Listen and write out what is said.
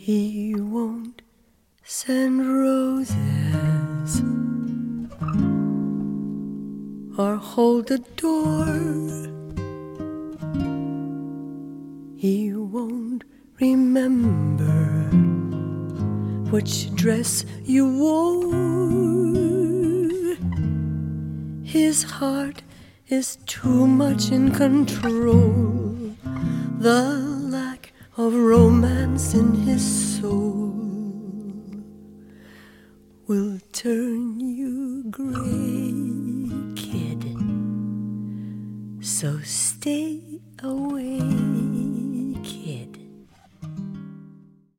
He won't send roses or hold the door. He won't remember which dress you wore. His heart is too much in control. The lack of romance in his soul will turn you gray, kid. So stay away.